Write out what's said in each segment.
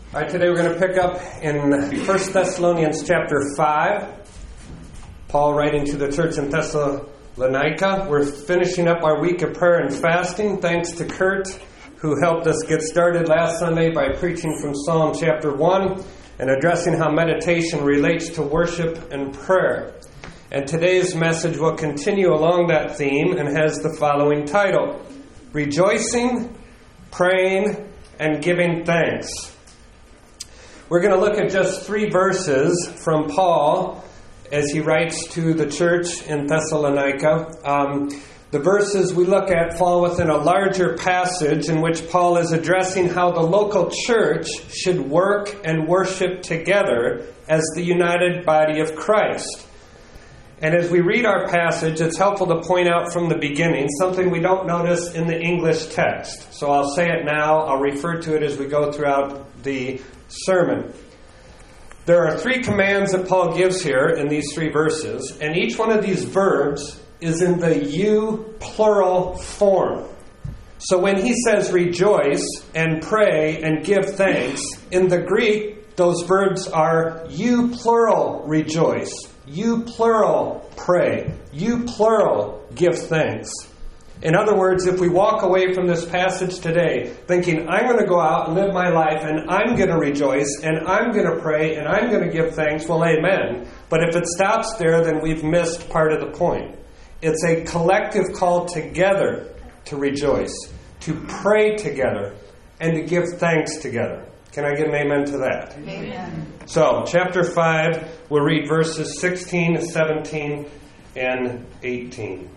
All right, today we're going to pick up in 1 Thessalonians chapter 5. Paul writing to the church in Thessalonica. We're finishing up our week of prayer and fasting. Thanks to Kurt, who helped us get started last Sunday by preaching from Psalm chapter 1 and addressing how meditation relates to worship and prayer. And today's message will continue along that theme and has the following title: Rejoicing, Praying, and Giving Thanks. We're going to look at just 3 verses from Paul as he writes to the church in Thessalonica. The verses we look at fall within a larger passage in which Paul is addressing how the local church should work and worship together as the united body of Christ. And as we read our passage, it's helpful to point out from the beginning something we don't notice in the English text. So I'll say it now. I'll refer to it as we go throughout the sermon. There are 3 commands that Paul gives here in these 3 verses, and each one of these verbs is in the you plural form. So when he says rejoice and pray and give thanks, in the Greek, those verbs are you plural rejoice, you plural pray, you plural give thanks. In other words, if we walk away from this passage today thinking, I'm going to go out and live my life and I'm going to rejoice and I'm going to pray and I'm going to give thanks, well, amen. But if it stops there, then we've missed part of the point. It's a collective call together to rejoice, to pray together, and to give thanks together. Can I get an amen to that? Amen. So, chapter 5, we'll read verses 16, 17, and 18.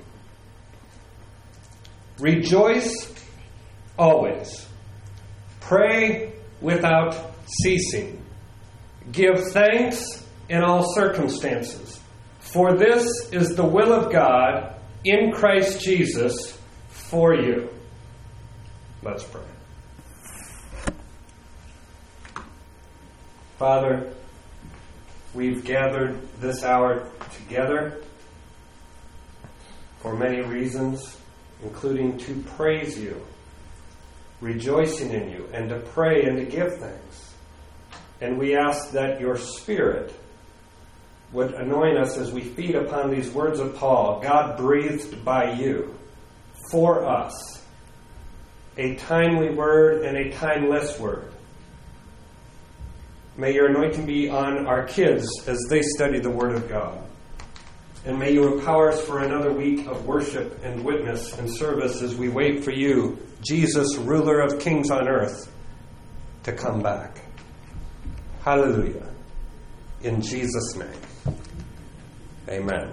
Rejoice always. Pray without ceasing. Give thanks in all circumstances. For this is the will of God in Christ Jesus for you. Let's pray. Father, we've gathered this hour together for many reasons, including to praise you, rejoicing in you, and to pray and to give thanks. And we ask that your Spirit would anoint us as we feed upon these words of Paul, God breathed by you, for us, a timely word and a timeless word. May your anointing be on our kids as they study the Word of God. And may you empower us for another week of worship and witness and service as we wait for you, Jesus, ruler of kings on earth, to come back. Hallelujah. In Jesus' name. Amen.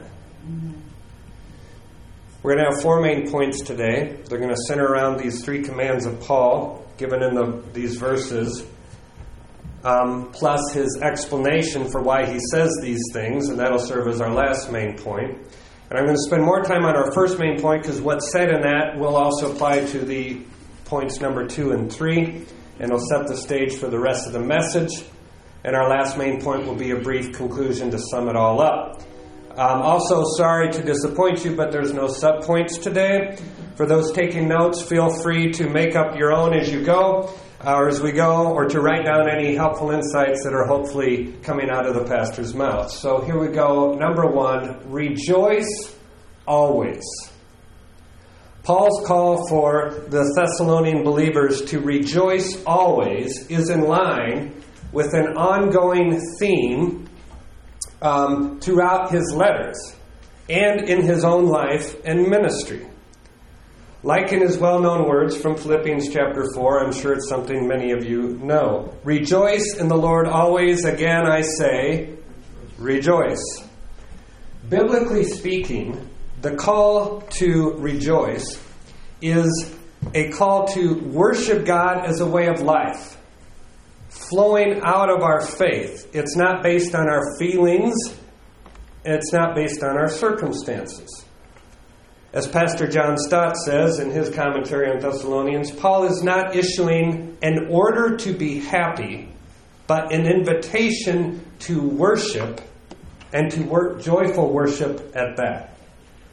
We're going to have 4 main points today. They're going to center around these 3 commands of Paul, given in these verses, plus his explanation for why he says these things, and that'll serve as our last main point. And I'm going to spend more time on our first main point because what's said in that will also apply to the points number 2 and 3, and it'll set the stage for the rest of the message. And our last main point will be a brief conclusion to sum it all up. Also, sorry to disappoint you, but there's no subpoints today. For those taking notes, feel free to make up your own as you go, or as we go, or to write down any helpful insights that are hopefully coming out of the pastor's mouth. So here we go. Number 1, rejoice always. Paul's call for the Thessalonian believers to rejoice always is in line with an ongoing theme throughout his letters and in his own life and ministry. Like in his well-known words from Philippians chapter 4, I'm sure it's something many of you know. Rejoice in the Lord always. Again, I say, rejoice. Biblically speaking, the call to rejoice is a call to worship God as a way of life, flowing out of our faith. It's not based on our feelings. It's not based on our circumstances. As Pastor John Stott says in his commentary on Thessalonians, Paul is not issuing an order to be happy, but an invitation to worship, and to joyful worship at that.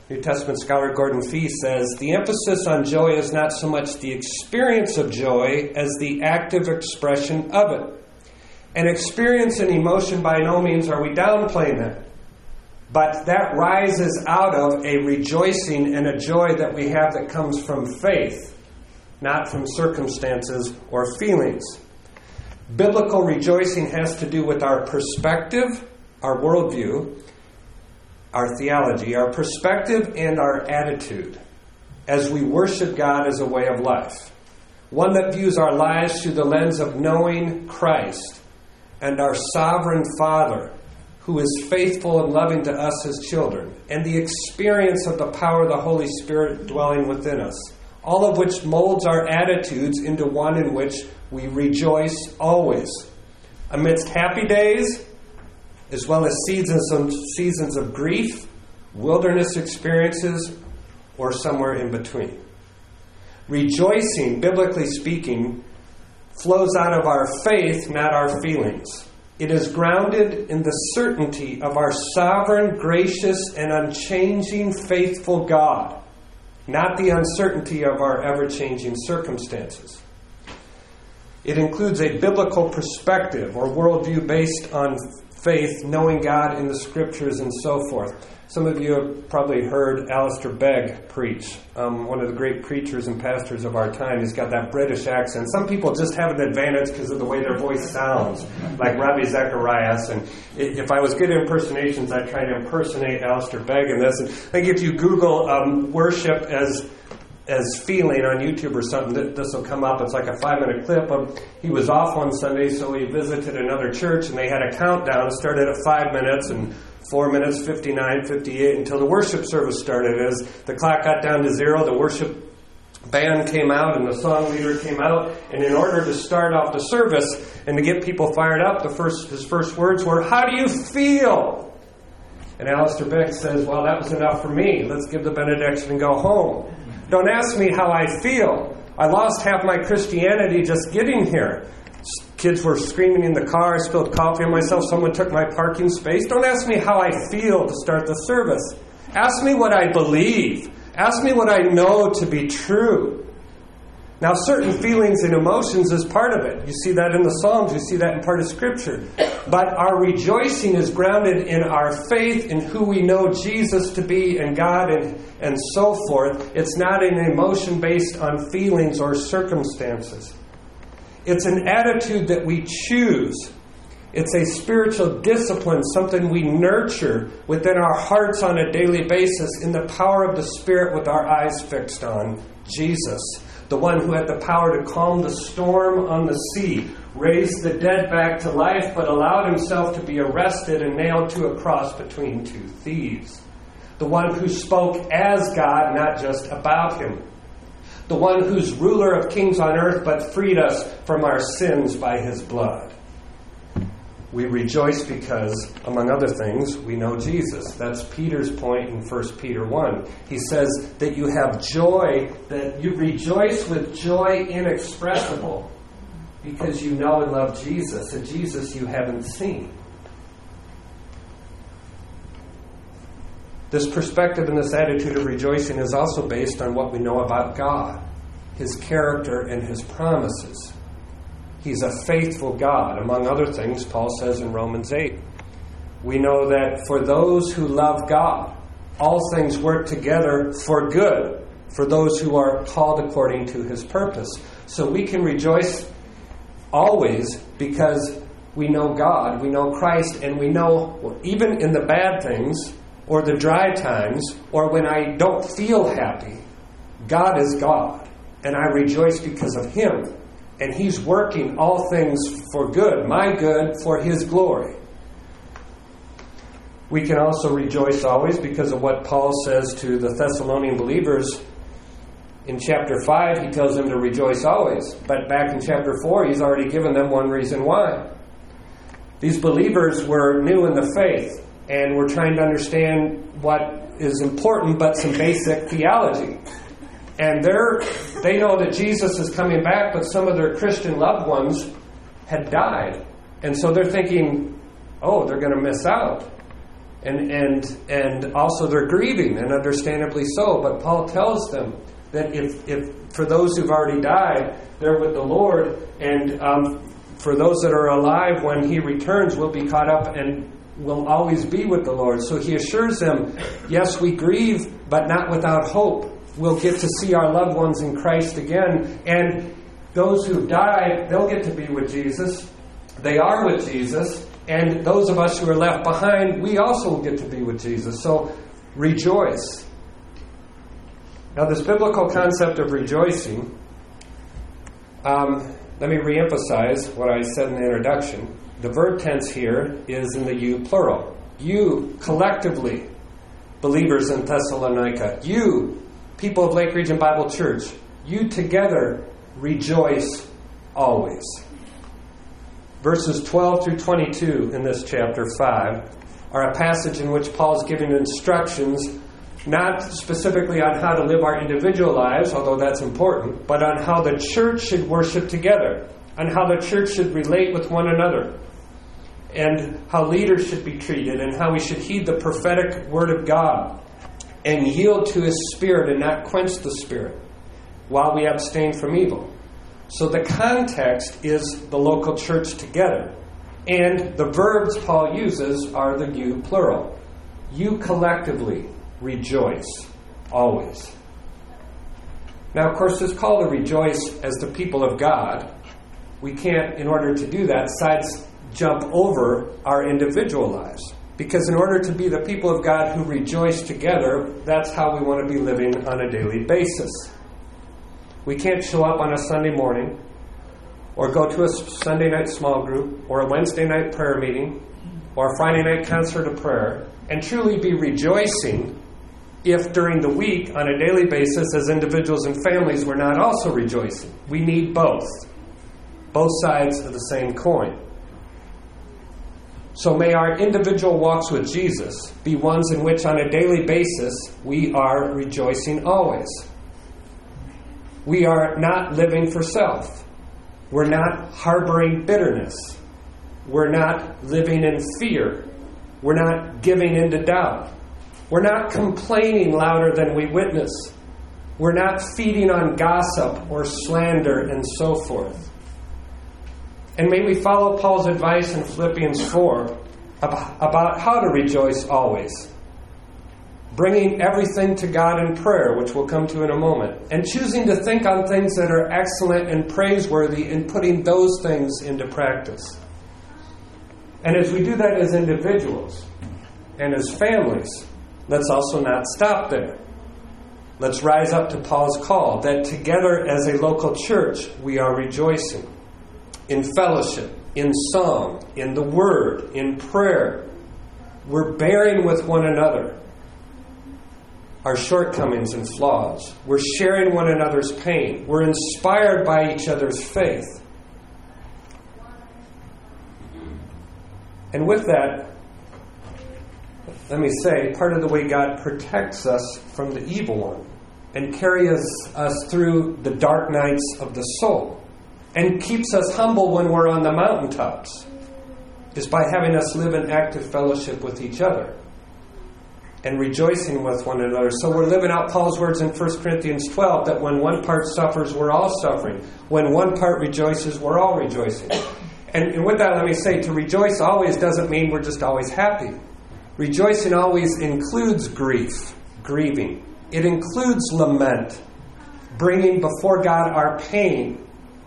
New Testament scholar Gordon Fee says, the emphasis on joy is not so much the experience of joy as the active expression of it. An experience and emotion, by no means are we downplaying that. But that rises out of a rejoicing and a joy that we have that comes from faith, not from circumstances or feelings. Biblical rejoicing has to do with our perspective, our worldview, our theology, our perspective, and our attitude as we worship God as a way of life. One that views our lives through the lens of knowing Christ and our sovereign Father, who is faithful and loving to us as children, and the experience of the power of the Holy Spirit dwelling within us, all of which molds our attitudes into one in which we rejoice always, amidst happy days, as well as seasons of grief, wilderness experiences, or somewhere in between. Rejoicing, biblically speaking, flows out of our faith, not our feelings. It is grounded in the certainty of our sovereign, gracious, and unchanging, faithful God, not the uncertainty of our ever-changing circumstances. It includes a biblical perspective or worldview based on faith, knowing God in the Scriptures, and so forth. Some of you have probably heard Alistair Begg preach, one of the great preachers and pastors of our time. He's got that British accent. Some people just have an advantage because of the way their voice sounds, like Ravi Zacharias. And if I was good at impersonations, I'd try to impersonate Alistair Begg in this. And I think if you Google worship as feeling on YouTube or something, this will come up. It's like a 5-minute clip of he was off one Sunday, so he visited another church, and they had a countdown. It started at 5 minutes and 4 minutes, 59, 58, until the worship service started. As the clock got down to 0, the worship band came out and the song leader came out. And in order to start off the service and to get people fired up, his first words were, "How do you feel?" And Alistair Begg says, "Well, that was enough for me. Let's give the benediction and go home. Don't ask me how I feel. I lost half my Christianity just getting here. Kids were screaming in the car. I spilled coffee on myself. Someone took my parking space. Don't ask me how I feel to start the service. Ask me what I believe. Ask me what I know to be true." Now, certain feelings and emotions is part of it. You see that in the Psalms. You see that in part of Scripture. But our rejoicing is grounded in our faith in who we know Jesus to be and God and so forth. It's not an emotion based on feelings or circumstances. It's an attitude that we choose. It's a spiritual discipline, something we nurture within our hearts on a daily basis in the power of the Spirit with our eyes fixed on Jesus, the one who had the power to calm the storm on the sea, raised the dead back to life, but allowed himself to be arrested and nailed to a cross between two thieves. The one who spoke as God, not just about him. The one who's ruler of kings on earth, but freed us from our sins by his blood. We rejoice because, among other things, we know Jesus. That's Peter's point in 1 Peter 1. He says that you have joy, that you rejoice with joy inexpressible because you know and love Jesus, a Jesus you haven't seen. This perspective and this attitude of rejoicing is also based on what we know about God, his character and his promises. He's a faithful God. Among other things, Paul says in Romans 8, we know that for those who love God, all things work together for good, for those who are called according to his purpose. So we can rejoice always because we know God, we know Christ, and we know, even in the bad things, or the dry times, or when I don't feel happy, God is God, and I rejoice because of him. And he's working all things for good, my good, for his glory. We can also rejoice always because of what Paul says to the Thessalonian believers. In chapter 5, he tells them to rejoice always. But back in chapter 4, he's already given them one reason why. These believers were new in the faith and were trying to understand what is important, but some basic theology. And they know that Jesus is coming back, but some of their Christian loved ones had died. And so they're thinking, oh, they're going to miss out. And also they're grieving, and understandably so. But Paul tells them that if for those who've already died, they're with the Lord, and for those that are alive when He returns, will be caught up and will always be with the Lord. So he assures them, yes, we grieve, but not without hope. We'll get to see our loved ones in Christ again. And those who've died, they'll get to be with Jesus. They are with Jesus. And those of us who are left behind, we also will get to be with Jesus. So rejoice. Now, this biblical concept of rejoicing, let me reemphasize what I said in the introduction. The verb tense here is in the you plural. You, collectively, believers in Thessalonica. You, people of Lake Region Bible Church. You together rejoice always. Verses 12 through 22 in this chapter 5 are a passage in which Paul's giving instructions, not specifically on how to live our individual lives, although that's important, but on how the church should worship together, on how the church should relate with one another, and how leaders should be treated, and how we should heed the prophetic word of God and yield to His Spirit and not quench the Spirit while we abstain from evil. So the context is the local church together. And the verbs Paul uses are the you plural. You collectively rejoice always. Now, of course, this call to rejoice as the people of God, we can't, in order to do that, jump over our individual lives. Because in order to be the people of God who rejoice together, that's how we want to be living on a daily basis. We can't show up on a Sunday morning, or go to a Sunday night small group, or a Wednesday night prayer meeting, or a Friday night concert of prayer, and truly be rejoicing if during the week, on a daily basis, as individuals and families, we're not also rejoicing. We need both sides of the same coin. So may our individual walks with Jesus be ones in which on a daily basis we are rejoicing always. We are not living for self. We're not harboring bitterness. We're not living in fear. We're not giving into doubt. We're not complaining louder than we witness. We're not feeding on gossip or slander and so forth. And may we follow Paul's advice in Philippians 4 about how to rejoice always. Bringing everything to God in prayer, which we'll come to in a moment. And choosing to think on things that are excellent and praiseworthy and putting those things into practice. And as we do that as individuals and as families, let's also not stop there. Let's rise up to Paul's call that together as a local church we are rejoicing. In fellowship, in song, in the word, in prayer. We're bearing with one another our shortcomings and flaws. We're sharing one another's pain. We're inspired by each other's faith. And with that, let me say, part of the way God protects us from the evil one and carries us through the dark nights of the soul and keeps us humble when we're on the mountaintops is by having us live in active fellowship with each other and rejoicing with one another. So we're living out Paul's words in 1 Corinthians 12 that when one part suffers, we're all suffering. When one part rejoices, we're all rejoicing. And with that, let me say, to rejoice always doesn't mean we're just always happy. Rejoicing always includes grieving. It includes lament, bringing before God our pain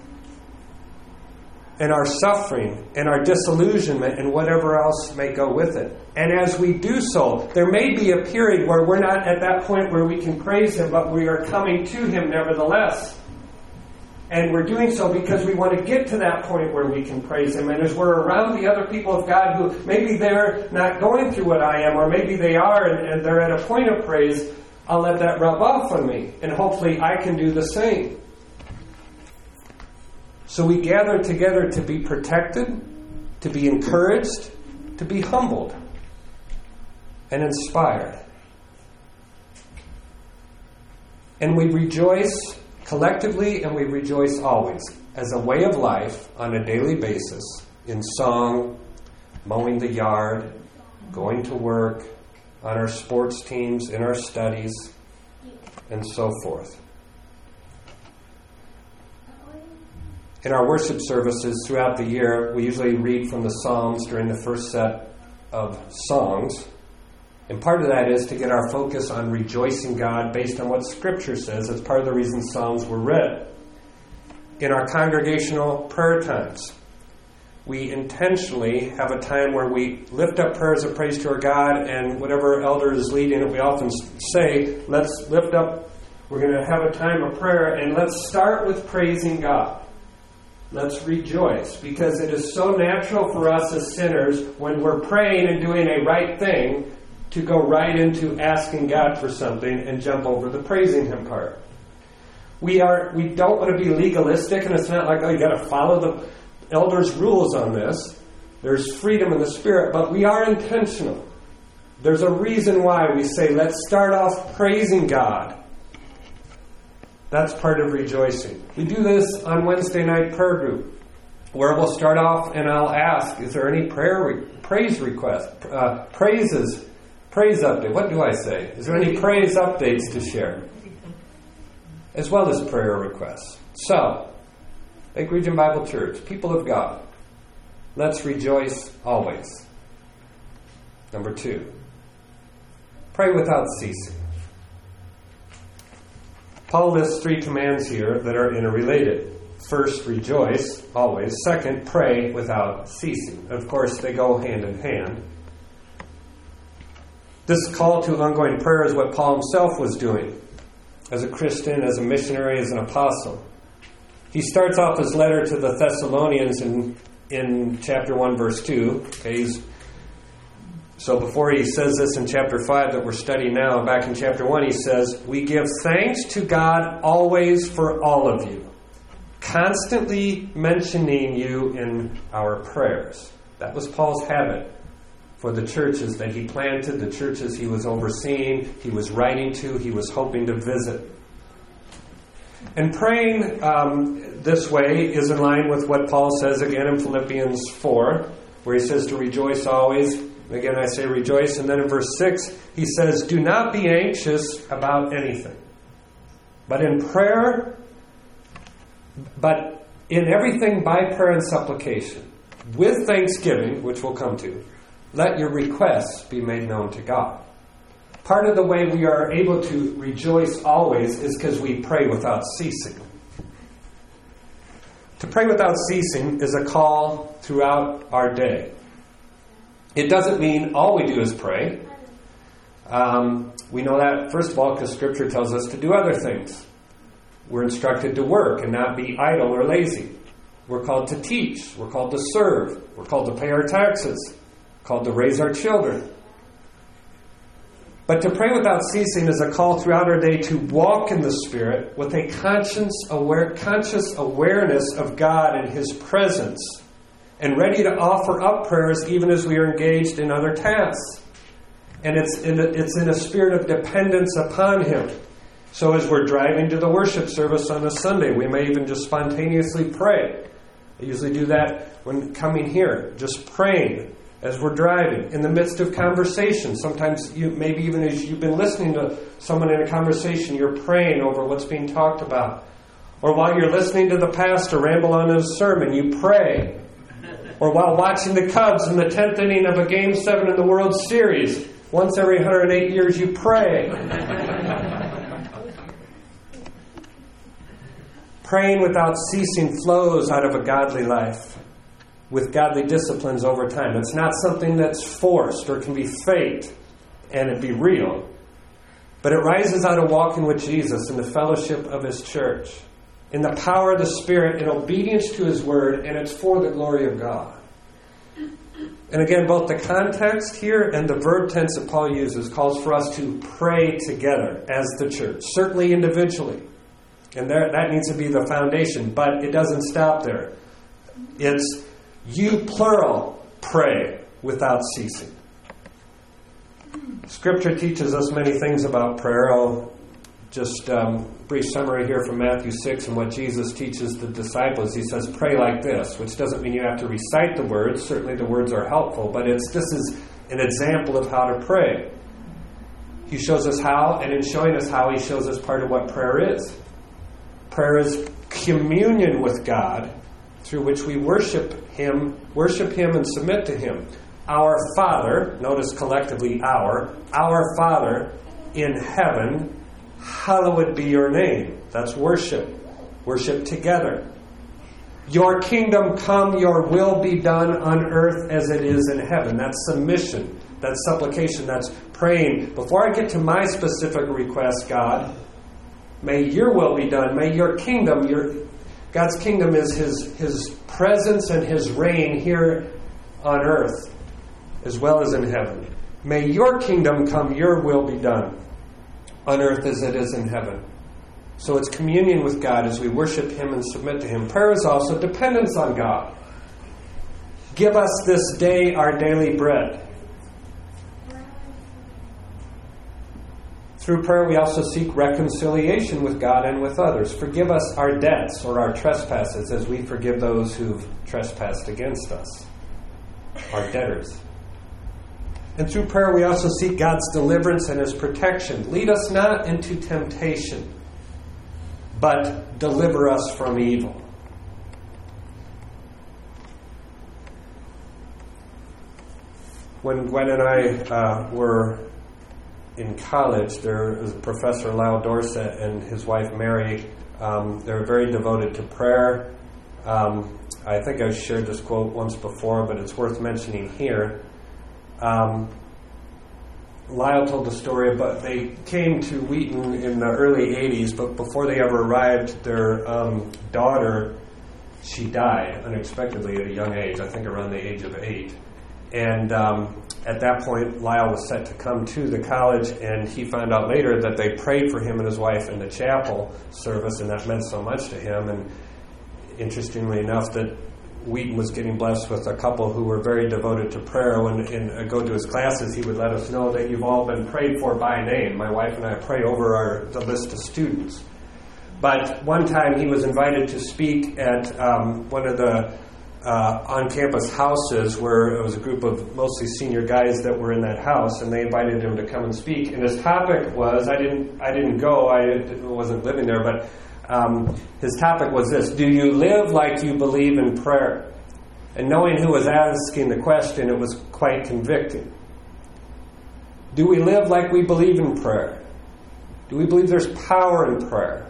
and our suffering and our disillusionment and whatever else may go with it. And as we do so, there may be a period where we're not at that point where we can praise Him, but we are coming to Him nevertheless. And we're doing so because we want to get to that point where we can praise Him. And as we're around the other people of God who maybe they're not going through what I am, or maybe they are and they're at a point of praise, I'll let that rub off on me. And hopefully I can do the same. So we gather together to be protected, to be encouraged, to be humbled and inspired. And we rejoice collectively and we rejoice always as a way of life on a daily basis in song, mowing the yard, going to work, on our sports teams, in our studies, and so forth. In our worship services throughout the year, we usually read from the Psalms during the first set of songs. And part of that is to get our focus on rejoicing God based on what Scripture says. That's part of the reason Psalms were read. In our congregational prayer times, we intentionally have a time where we lift up prayers of praise to our God, and whatever elder is leading it, we often say, let's lift up, we're going to have a time of prayer, and let's start with praising God. Let's rejoice, because it is so natural for us as sinners, when we're praying and doing a right thing, to go right into asking God for something and jump over the praising Him part. We don't want to be legalistic, and it's not like, you got to follow the elders' rules on this. There's freedom in the Spirit, but we are intentional. There's a reason why we say, let's start off praising God. That's part of rejoicing. We do this on Wednesday night prayer group, where we'll start off and I'll ask, is there any praise request? Praise update. What do I say? Is there any praise updates to share? As well as prayer requests. So, Lake Region Bible Church, people of God, let's rejoice always. Number 2, pray without ceasing. Paul lists 3 commands here that are interrelated. First, rejoice always. Second, pray without ceasing. Of course, they go hand in hand. This call to ongoing prayer is what Paul himself was doing as a Christian, as a missionary, as an apostle. He starts off his letter to the Thessalonians in chapter 1, verse 2. So before he says this in chapter 5 that we're studying now, back in chapter 1, he says, we give thanks to God always for all of you, constantly mentioning you in our prayers. That was Paul's habit for the churches that he planted, the churches he was overseeing, he was writing to, he was hoping to visit. And praying this way is in line with what Paul says again in Philippians 4, where he says to rejoice always. Again, I say rejoice. And then in verse 6, he says, do not be anxious about anything, but in everything by prayer and supplication, with thanksgiving, which we'll come to, let your requests be made known to God. Part of the way we are able to rejoice always is because we pray without ceasing. To pray without ceasing is a call throughout our day. It doesn't mean all we do is pray. We know that, first of all, because Scripture tells us to do other things. We're instructed to work and not be idle or lazy. We're called to teach. We're called to serve. We're called to pay our taxes. We're called to raise our children. But to pray without ceasing is a call throughout our day to walk in the Spirit with a conscious awareness of God and His presence, and ready to offer up prayers even as we are engaged in other tasks. And it's in a spirit of dependence upon Him. So as we're driving to the worship service on a Sunday, we may even just spontaneously pray. I usually do that when coming here, just praying as we're driving, in the midst of conversation. Sometimes, maybe even as you've been listening to someone in a conversation, you're praying over what's being talked about. Or while you're listening to the pastor ramble on his sermon, you pray. Or while watching the Cubs in the 10th inning of a Game 7 in the World Series, once every 108 years you pray. Praying without ceasing flows out of a godly life, with godly disciplines over time. It's not something that's forced or can be faked and it be real. But it rises out of walking with Jesus in the fellowship of His church, in the power of the Spirit, in obedience to His Word, and it's for the glory of God. And again, both the context here and the verb tense that Paul uses calls for us to pray together as the church, certainly individually. And that needs to be the foundation, but it doesn't stop there. It's you, plural, pray without ceasing. Scripture teaches us many things about prayer. I'll just brief summary here from Matthew 6 and what Jesus teaches the disciples. He says, pray like this, which doesn't mean you have to recite the words. Certainly the words are helpful, but this is an example of how to pray. He shows us how, and in showing us how, he shows us part of what prayer is. Prayer is communion with God, through which we worship Him and submit to Him. Our Father, notice collectively our Father in heaven, hallowed be your name. That's worship. Worship together. Your kingdom come, your will be done on earth as it is in heaven. That's submission. That's supplication. That's praying. Before I get to my specific request, God, may your will be done. May your kingdom, God's kingdom is His presence and His reign here on earth as well as in heaven. May your kingdom come, your will be done on earth as it is in heaven. So it's communion with God as we worship Him and submit to Him. Prayer is also dependence on God. Give us this day our daily bread. Through prayer we also seek reconciliation with God and with others. Forgive us our debts or our trespasses as we forgive those who've trespassed against us, our debtors. And through prayer we also seek God's deliverance and His protection. Lead us not into temptation, but deliver us from evil. When Gwen and I were in college, there was Professor Lyle Dorset and his wife Mary. They're very devoted to prayer. I think I've shared this quote once before, but it's worth mentioning here. Lyle told the story, but they came to Wheaton in the early 80s, but before they ever arrived, their daughter, she died unexpectedly at a young age, I think around the age of 8. And at that point, Lyle was set to come to the college, and he found out later that they prayed for him and his wife in the chapel service, and that meant so much to him. And interestingly enough, that Wheaton was getting blessed with a couple who were very devoted to prayer. When I go to his classes, he would let us know that you've all been prayed for by name. My wife and I pray over the list of students. But one time he was invited to speak at one of the on-campus houses where it was a group of mostly senior guys that were in that house, and they invited him to come and speak. And his topic was, I didn't go, I wasn't living there, but his topic was this: do you live like you believe in prayer? And knowing who was asking the question, it was quite convicting. Do we live like we believe in prayer? Do we believe there's power in prayer?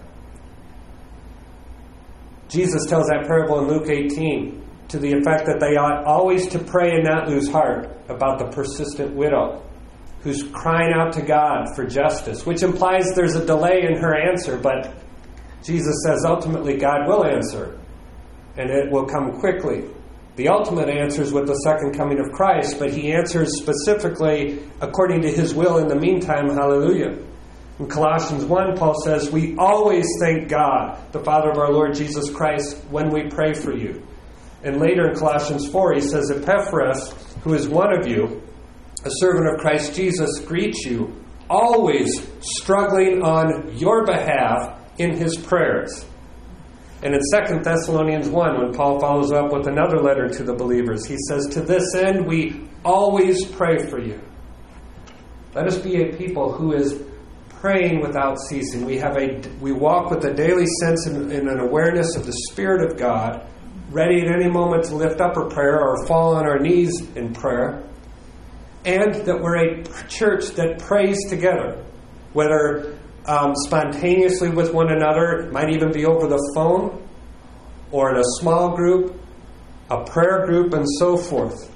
Jesus tells that parable in Luke 18 to the effect that they ought always to pray and not lose heart, about the persistent widow who's crying out to God for justice, which implies there's a delay in her answer, but Jesus says ultimately God will answer, and it will come quickly. The ultimate answer is with the second coming of Christ, but He answers specifically according to His will in the meantime. Hallelujah. In Colossians 1, Paul says, we always thank God, the Father of our Lord Jesus Christ, when we pray for you. And later in Colossians 4, he says, Epaphras, who is one of you, a servant of Christ Jesus, greets you, always struggling on your behalf in his prayers. And in 2 Thessalonians 1, when Paul follows up with another letter to the believers, he says, to this end we always pray for you. Let us be a people who is praying without ceasing. We walk with a daily sense and an awareness of the Spirit of God, ready at any moment to lift up a prayer or fall on our knees in prayer. And that we're a church that prays together, whether spontaneously with one another, it might even be over the phone, or in a small group, a prayer group, and so forth.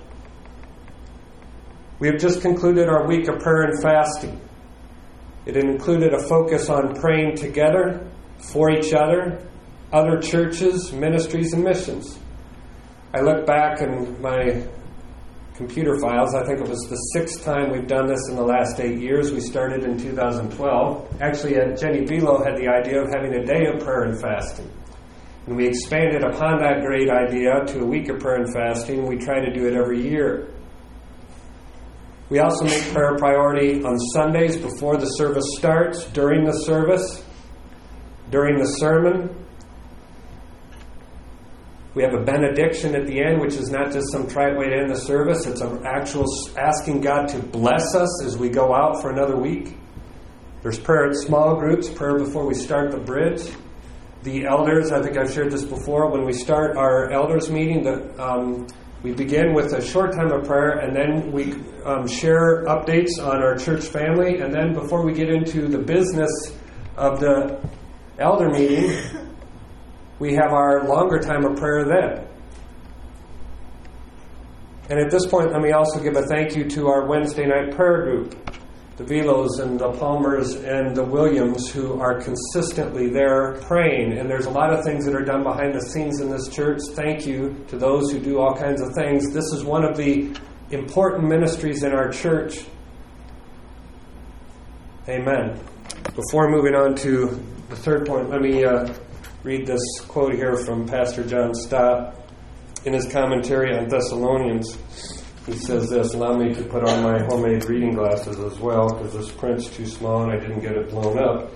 We have just concluded our week of prayer and fasting. It included a focus on praying together, for each other, other churches, ministries, and missions. I look back in my computer files. I think it was the 6th time we've done this in the last 8 years. We started in 2012. Actually, Jenny Velo had the idea of having a day of prayer and fasting. And we expanded upon that great idea to a week of prayer and fasting. We try to do it every year. We also make prayer a priority on Sundays before the service starts, during the service, during the sermon. We have a benediction at the end, which is not just some trite way to end the service. It's an actual asking God to bless us as we go out for another week. There's prayer in small groups, prayer before we start the bridge. The elders, I think I've shared this before, when we start our elders meeting, we begin with a short time of prayer, and then we share updates on our church family. And then before we get into the business of the elder meeting, we have our longer time of prayer then. And at this point, let me also give a thank you to our Wednesday night prayer group, the Velos and the Palmers and the Williams, who are consistently there praying. And there's a lot of things that are done behind the scenes in this church. Thank you to those who do all kinds of things. This is one of the important ministries in our church. Amen. Before moving on to the third point, let me read this quote here from Pastor John Stott in his commentary on Thessalonians. He says this. Allow me to put on my homemade reading glasses as well, because this print's too small and I didn't get it blown up.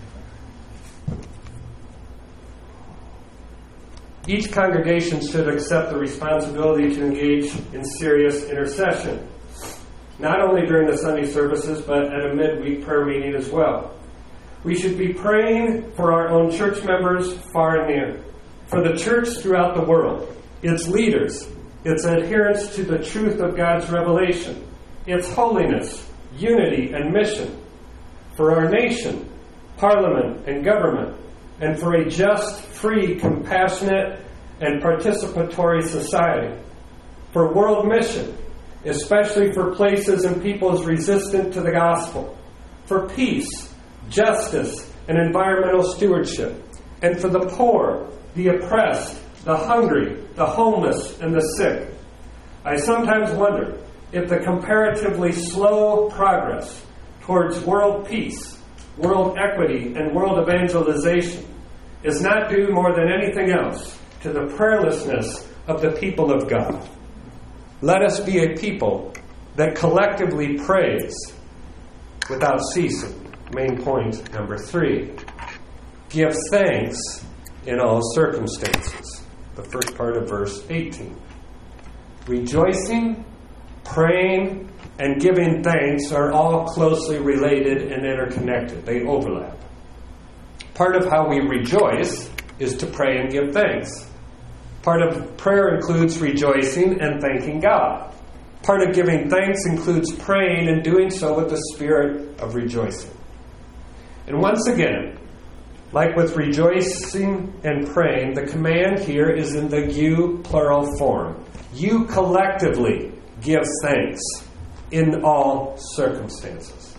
Each congregation should accept the responsibility to engage in serious intercession, not only during the Sunday services, but at a midweek prayer meeting as well. We should be praying for our own church members far and near, for the church throughout the world, its leaders, its adherence to the truth of God's revelation, its holiness, unity, and mission, for our nation, parliament, and government, and for a just, free, compassionate, and participatory society, for world mission, especially for places and peoples resistant to the gospel, for peace, justice, and environmental stewardship, and for the poor, the oppressed, the hungry, the homeless, and the sick. I sometimes wonder if the comparatively slow progress towards world peace, world equity, and world evangelization is not due more than anything else to the prayerlessness of the people of God. Let us be a people that collectively prays without ceasing. Main point number 3. Give thanks in all circumstances. The first part of verse 18. Rejoicing, praying, and giving thanks are all closely related and interconnected. They overlap. Part of how we rejoice is to pray and give thanks. Part of prayer includes rejoicing and thanking God. Part of giving thanks includes praying and doing so with the spirit of rejoicing. And once again, like with rejoicing and praying, the command here is in the you plural form. You collectively give thanks in all circumstances.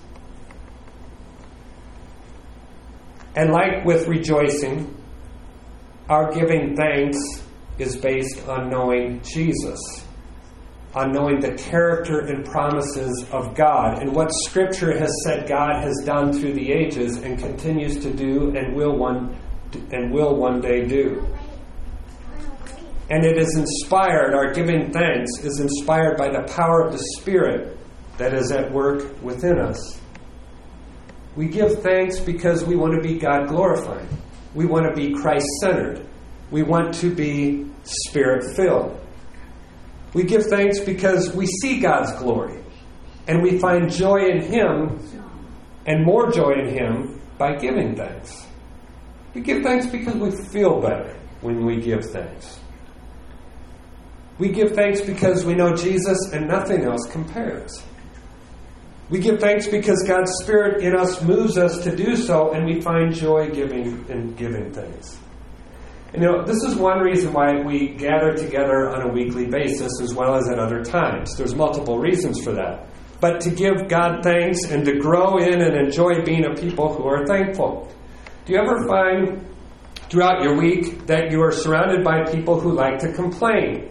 And like with rejoicing, our giving thanks is based on knowing Jesus, on knowing the character and promises of God and what Scripture has said God has done through the ages and continues to do and will one day do. And it is inspired, our giving thanks is inspired by the power of the Spirit that is at work within us. We give thanks because we want to be God-glorifying. We want to be Christ-centered. We want to be Spirit-filled. We give thanks because we see God's glory, and we find joy in Him, and more joy in Him, by giving thanks. We give thanks because we feel better when we give thanks. We give thanks because we know Jesus and nothing else compares. We give thanks because God's Spirit in us moves us to do so, and we find joy in giving thanks. And this is one reason why we gather together on a weekly basis as well as at other times. There's multiple reasons for that. But to give God thanks and to grow in and enjoy being a people who are thankful. Do you ever find throughout your week that you are surrounded by people who like to complain?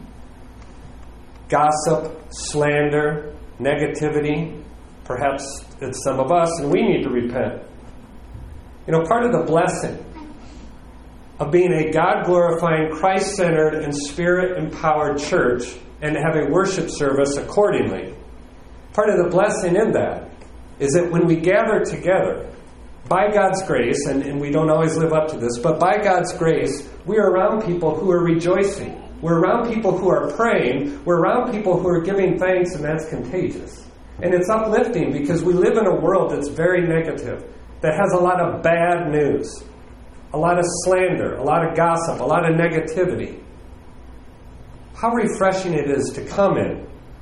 Gossip, slander, negativity. Perhaps it's some of us, and we need to repent. Part of the blessing of being a God-glorifying, Christ-centered, and Spirit-empowered church, and to have a worship service accordingly. Part of the blessing in that is that when we gather together, by God's grace, and we don't always live up to this, but by God's grace, we are around people who are rejoicing. We're around people who are praying. We're around people who are giving thanks, and that's contagious. And it's uplifting because we live in a world that's very negative, that has a lot of bad news, a lot of slander, a lot of gossip, a lot of negativity. How refreshing it is to come in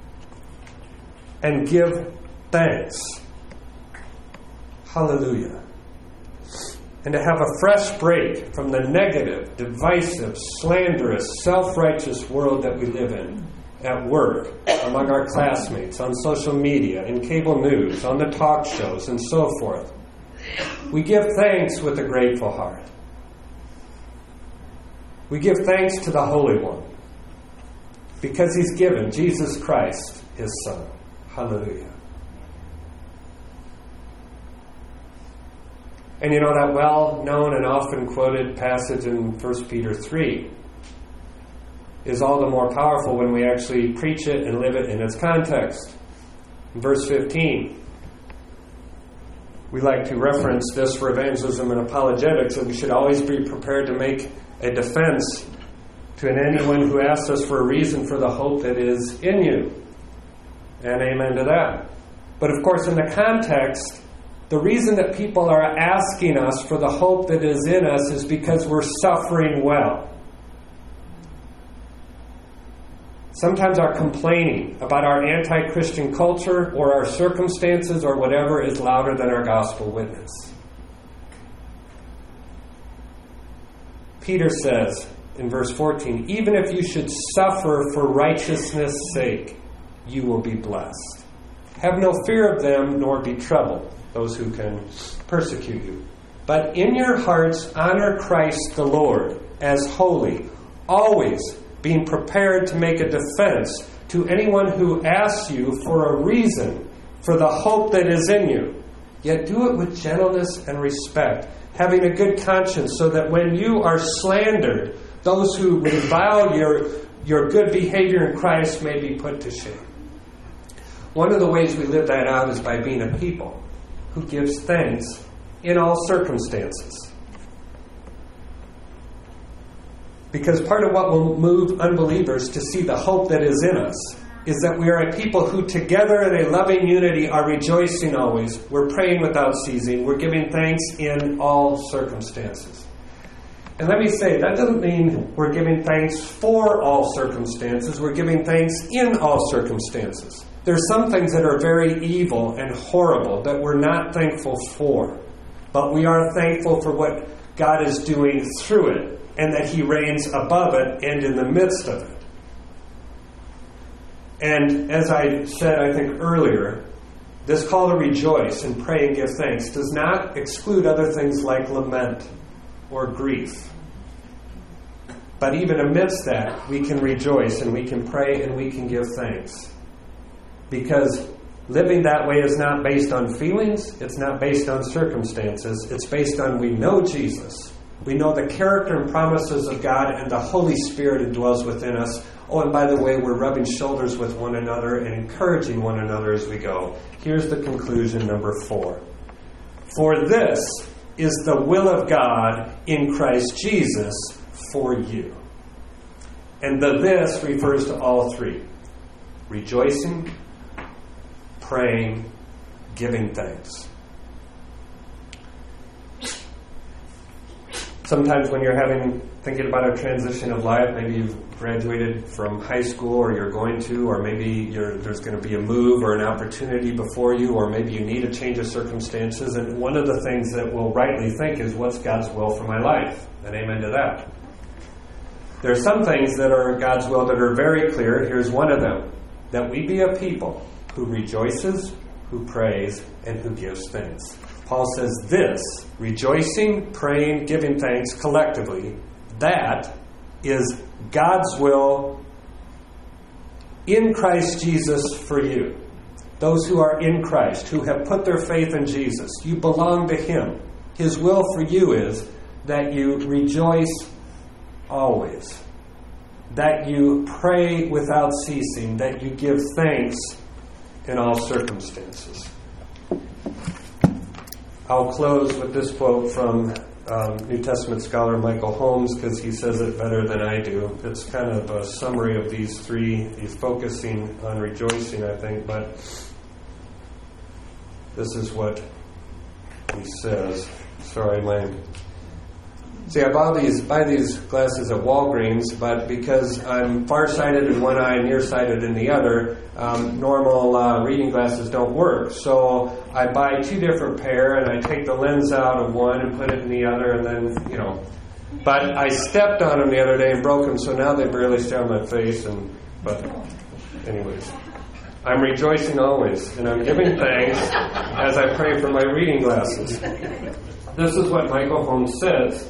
and give thanks. Hallelujah. And to have a fresh break from the negative, divisive, slanderous, self-righteous world that we live in, at work, among our classmates, on social media, in cable news, on the talk shows, and so forth. We give thanks with a grateful heart. We give thanks to the Holy One because He's given Jesus Christ, His Son. Hallelujah. And you know that well-known and often quoted passage in 1 Peter 3 is all the more powerful when we actually preach it and live it in its context. In verse 15, we like to reference this for evangelism and apologetics, that we should always be prepared to make a defense to anyone who asks us for a reason for the hope that is in you. And amen to that. But of course, in the context, the reason that people are asking us for the hope that is in us is because we're suffering well. Sometimes our complaining about our anti-Christian culture or our circumstances or whatever is louder than our gospel witness. Peter says in verse 14, even if you should suffer for righteousness' sake, you will be blessed. Have no fear of them, nor be troubled, those who can persecute you. But in your hearts honor Christ the Lord as holy, always being prepared to make a defense to anyone who asks you for a reason for the hope that is in you. Yet do it with gentleness and respect, having a good conscience, so that when you are slandered, those who revile your good behavior in Christ may be put to shame. One of the ways we live that out is by being a people who gives thanks in all circumstances. Because part of what will move unbelievers to see the hope that is in us is that we are a people who together in a loving unity are rejoicing always. We're praying without ceasing. We're giving thanks in all circumstances. And let me say, that doesn't mean we're giving thanks for all circumstances. We're giving thanks in all circumstances. There's some things that are very evil and horrible that we're not thankful for. But we are thankful for what God is doing through it, and that He reigns above it and in the midst of it. And as I said, I think earlier, this call to rejoice and pray and give thanks does not exclude other things like lament or grief. But even amidst that, we can rejoice and we can pray and we can give thanks. Because living that way is not based on feelings, it's not based on circumstances, it's based on we know Jesus. We know the character and promises of God, and the Holy Spirit indwells within us. Oh, and by the way, we're rubbing shoulders with one another and encouraging one another as we go. Here's the conclusion, number 4. For this is the will of God in Christ Jesus for you. And the this refers to all three. Rejoicing, praying, giving thanks. Sometimes when you're thinking about a transition of life, maybe you've graduated from high school, or you're going to, or maybe there's going to be a move or an opportunity before you, or maybe you need a change of circumstances. And one of the things that we'll rightly think is, what's God's will for my life? And amen to that. There are some things that are God's will that are very clear. Here's one of them. That we be a people who rejoices, who prays, and who gives thanks. Paul says this, rejoicing, praying, giving thanks collectively, that is God's will in Christ Jesus for you. Those who are in Christ, who have put their faith in Jesus, you belong to Him. His will for you is that you rejoice always, that you pray without ceasing, that you give thanks in all circumstances. I'll close with this quote from New Testament scholar Michael Holmes, because he says it better than I do. It's kind of a summary of these three. He's focusing on rejoicing, I think, but this is what he says. Sorry, See, I buy these glasses at Walgreens, but because I'm farsighted in one eye and nearsighted in the other, normal reading glasses don't work. So I buy two different pair, and I take the lens out of one and put it in the other, and then, But I stepped on them the other day and broke them, so now they barely stay on my face. But anyways, I'm rejoicing always, and I'm giving thanks as I pray for my reading glasses. This is what Michael Holmes says.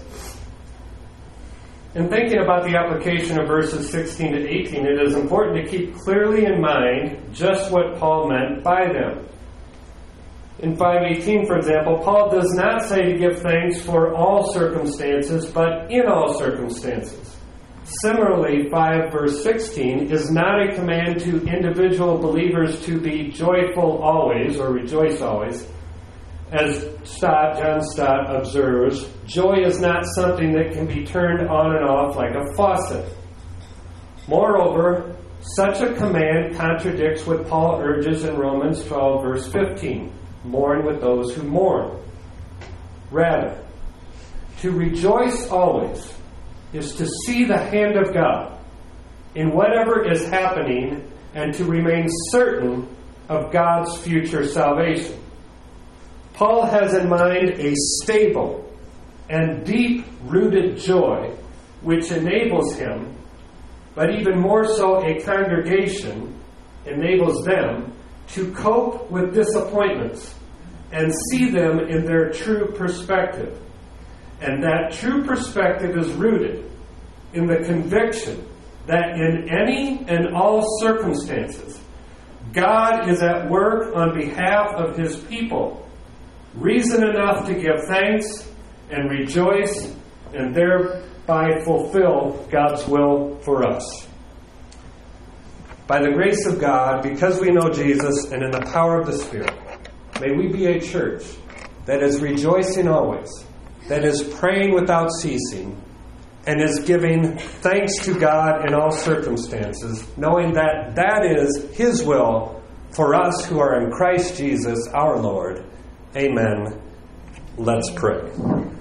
In thinking about the application of verses 16 to 18, it is important to keep clearly in mind just what Paul meant by them. In 5:18, for example, Paul does not say to give thanks for all circumstances, but in all circumstances. Similarly, 5 verse 16 is not a command to individual believers to be joyful always, or rejoice always. As John Stott observes, joy is not something that can be turned on and off like a faucet. Moreover, such a command contradicts what Paul urges in Romans 12, verse 15. Mourn with those who mourn. Rather, to rejoice always is to see the hand of God in whatever is happening and to remain certain of God's future salvation. Paul has in mind a stable and deep-rooted joy which enables him, but even more so a congregation, enables them to cope with disappointments and see them in their true perspective. And that true perspective is rooted in the conviction that in any and all circumstances, God is at work on behalf of His people. Reason enough to give thanks and rejoice and thereby fulfill God's will for us. By the grace of God, because we know Jesus and in the power of the Spirit, may we be a church that is rejoicing always, that is praying without ceasing, and is giving thanks to God in all circumstances, knowing that that is His will for us who are in Christ Jesus our Lord. Amen. Let's pray.